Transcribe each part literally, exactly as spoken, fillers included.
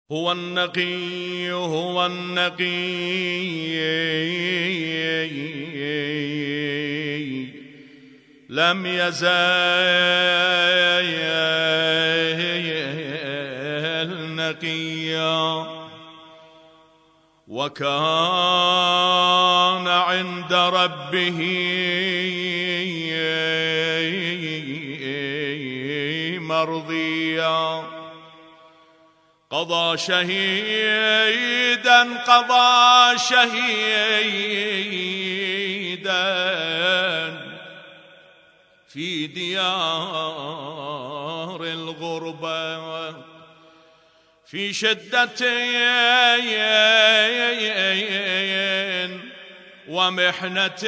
هو النقي هو النقي لم يزل نقيا وكان عند ربه مرضيا. قضى شهيدا قضى شهيدا في ديار الغربة في شدة ومحنة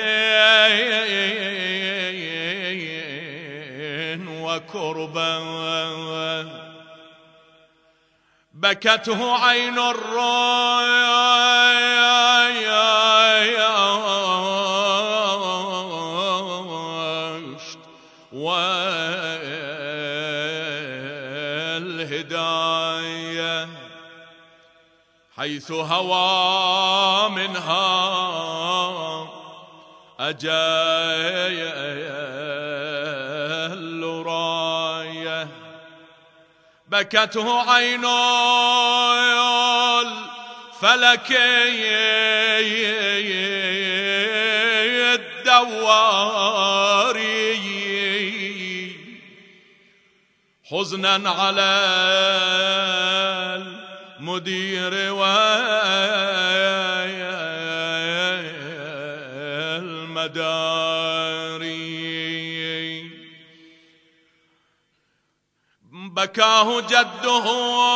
وكربة بكته عين الرشد والهداية حيث هوى منها أجل راية. بكته عين الفلك الدواري حزنا على المدير والمداري. بكاه جده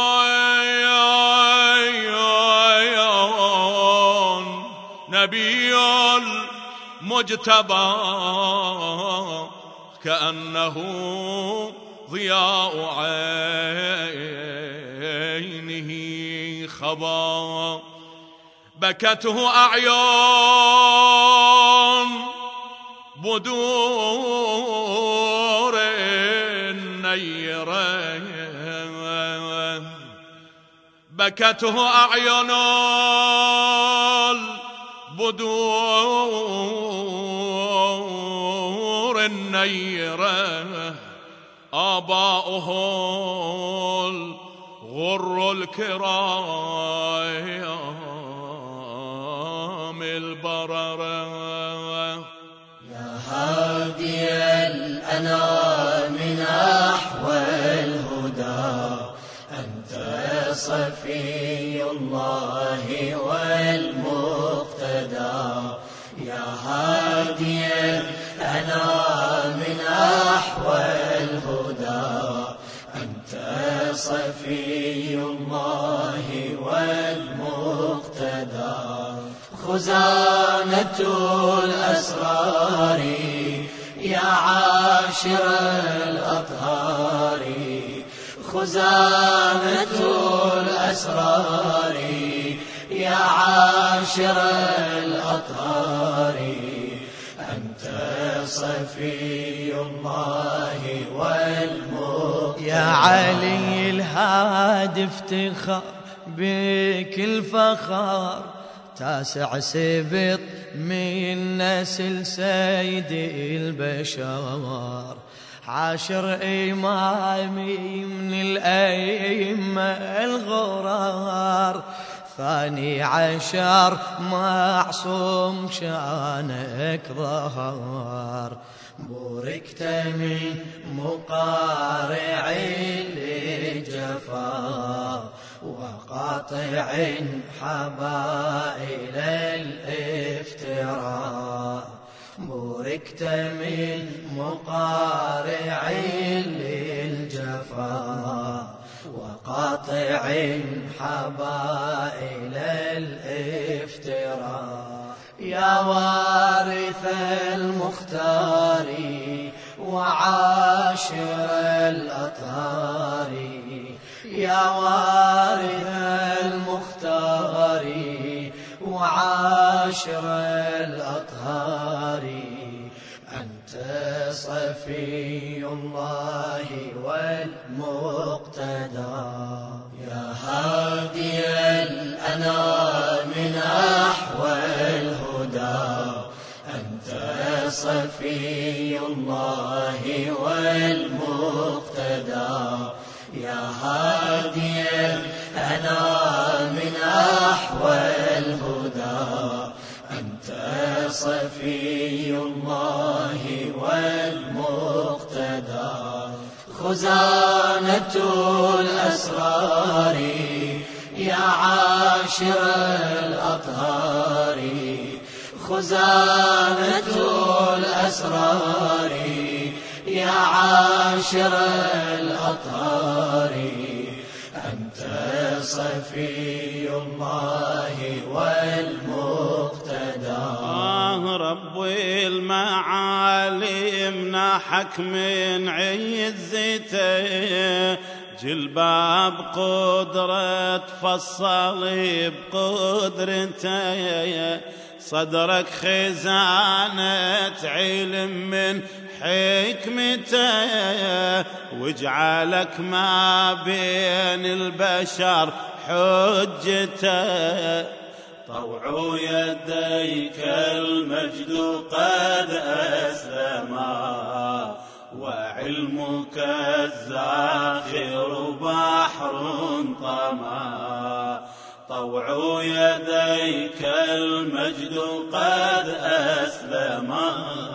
نبي المجتبى كأنه ضياء عينه خبا. بكته أعين بدور النيرة بكته أعين البدور النيرة آباؤه الغر الكرام البررة. يا هادي الأنام نحو الهدى أنت صفي الله والمقتدى. يا هادي الأنام نحو الهدى أنت صفي الله والمقتدى. خزانة الأسرار يا عاشر الأطهار. خزانة الأسرار يا عاشر الأطهار أنت صفي الله والمقتدى. يا علي الهادي افتخار بك الفخار تاسع سبط من نسل سيد البشر. عاشر إمامي من الأئمة الغرار. ثاني عشر معصوم شانك ظهر. بوركت من مقارع للجفا وقاطع حبائل الافتراء. بوركت من مقارع للجفا وقاطع حبائل الافتراء. يا وارث المختار وعاشر الأطهار. يا وارث المختار وعاشر الأطهار أنت صفي الله والمقتدى. يا هادي الأنام نحو الهدى أنت صفي الله والمقتدى يا هادي الأنام نحو الهدى أنت صفي الله والمقتدى خزانة الأسرار يا عاشر الأطهار خزانة الأسرار يا عاشر الأطهار أنت صفي الله والمقتدى رب المعالي منحك من عزته جلباب قدرة فصل بقدرته صدرك خزانة علم من حكمته واجعلك ما بين البشر حجته طوع يديك المجد قد أسلما وعلمك الزاخر بحر طما طوع يديك المجد قد أسلما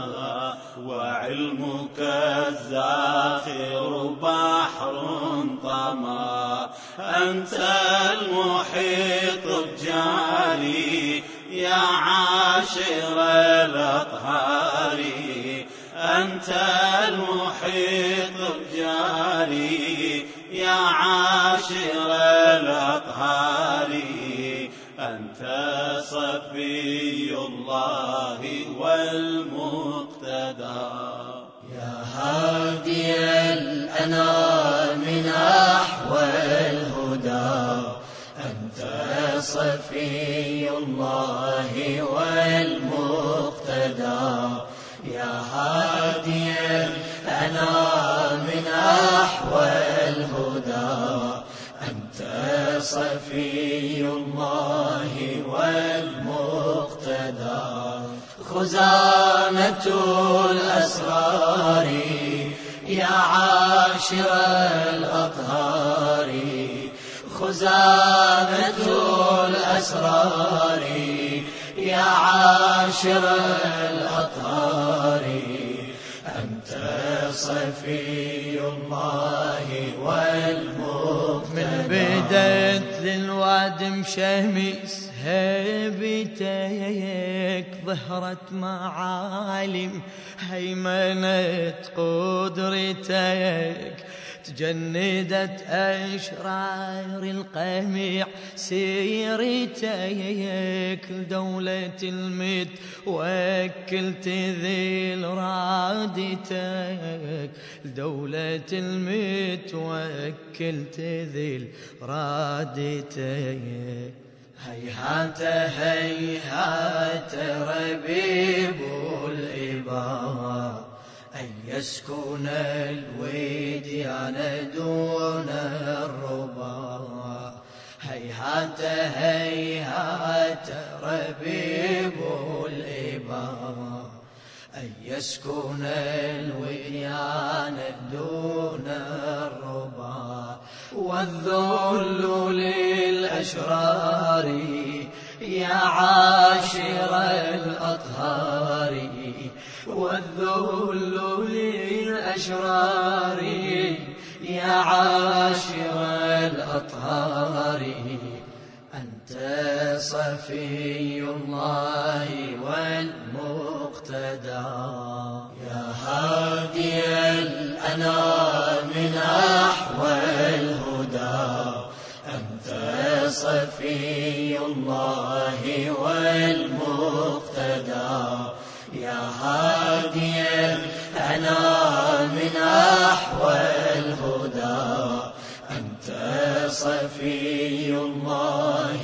وعلمك الزاخر بحر طما أنت المحيط بجالي يا عاشر الأطهار أنت المحيط بجالي يا عاشر الأطهار أنت صفي الله والمقتدى يا هادي الأنام نحو الهدى أنت صفي الله والمقتدى يا هادي الأنام نحو الهدى أنت صفي الله والمقتدى خزانة الأسرار يا عاشر الأطهار خزانة الأسرار يا عاشر الأطهار أنت صفي الله والمقتدى من بدت للوادم شمس هيبتك ظهرت معالم هيمنة قدرتك تجندت أشرار القميع سيرتك دولة المت وكلت ذيل رادتك دولة المت وكلت ذيل رادتك هيهات هيهات ربيب الإباء أن يسكن الوديان دون الربا هيهات هيهات ربيب الإباء أن يسكن الوديان دون الربا والذل للأشرار يا عاشر الأطهار والذل للأشرار يا عاشر الأطهار أنت صفي الله والمقتدى يا هادي الأنام نحو الهدى أنت صفي الله والمقتدى يا هادي الأنام نحو الهدى أنت صفي الله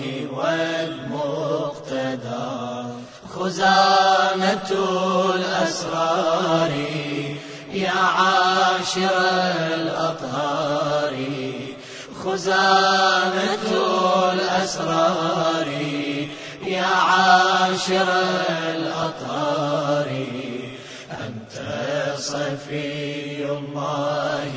والمقتدى خزانة الأسرار يا عاشر الأطهار خزانة الأسرار يا عاشر الأطهار أنت صفي الله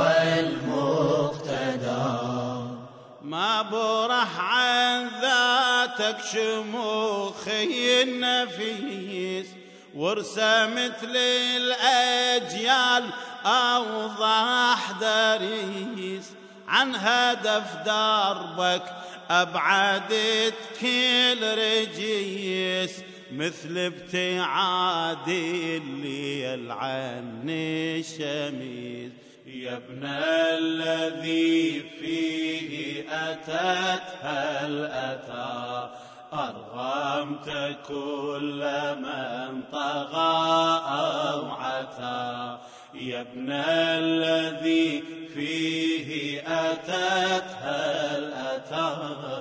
والمقتدى ما برح عن ذاتك شموخي النفيس ورسمت للأجيال أوضح دريس عن هدف دربك أبعدت كل رجيس مثل ابتعاد الليل عن الشميس يا ابن الذي فيه أتت هل أتى أرغمت كل من طغى أو عتى يا ابن الذي فيه أتت هل أتى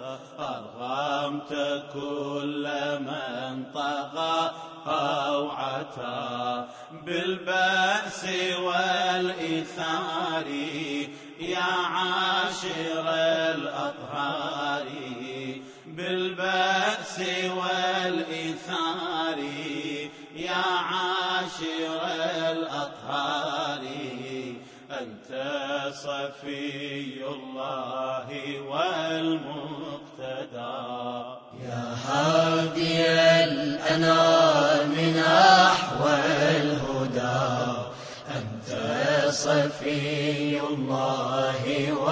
أرغمت كل من طغى أو عتى بالبأس والإثار يا عاشر الأطهار بالبأس والإثار يا عاشر الأطهار أنت صفي الله والمقتدى يا هادي الأنام نحو الهدى أنت صفي الله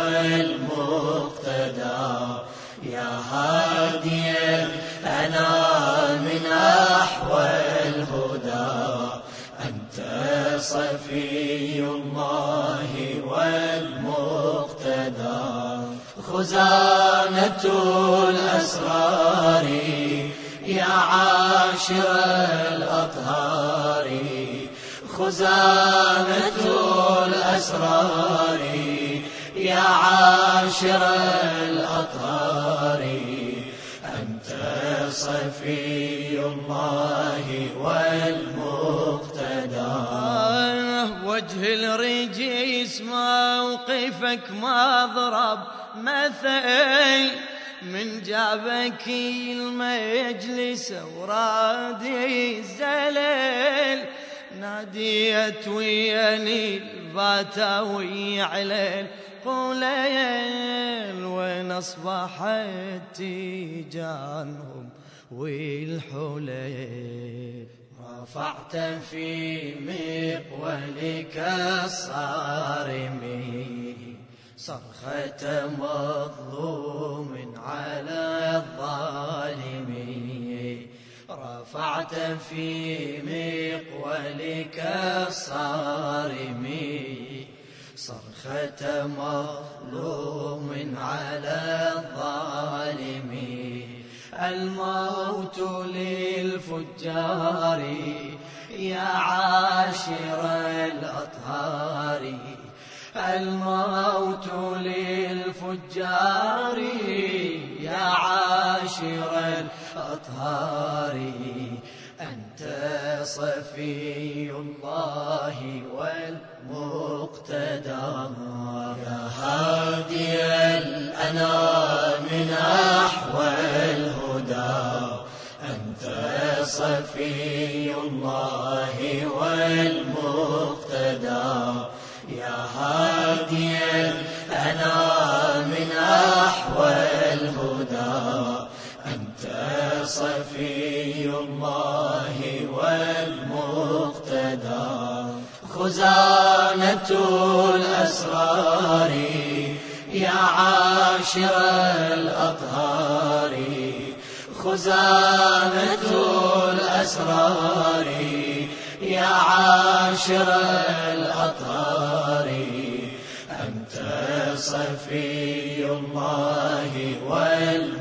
والمقتدى يا هادي الأنام نحو الهدى أنت صفي الله والمقتدى خزانة الأسرار يا عاشر الأطهار خزانة الأسرار يا عاشر الأطهار أنت صفي الله والمقتدى وجه الرجيس موقفك مضرب مثل من جابك المجلس ورادي الزلل ناديت وياني الباتاوي على القليل وين أصبحت تيجانهم والحليل رفعت في مقولك الصارمي صرخة مظلوم على الظالمين رفعت في مقولك الصارمي صرخة مظلوم على الظالمين الموت للفجار يا عاشر الأطهار الموت للفجار يا عاشر الأطهار أنت صفي الله والمقتدى يا هادي الأنام نحو الهدى أنت صفي الله والمقتدى يا هادي الأنام نحو الهدى أنت صفي الله والمقتدى خزانة الأسرار يا عاشر الأطهار خزانة الأسرار يا عاشر الأطهار أنت صفي الله والمقتدى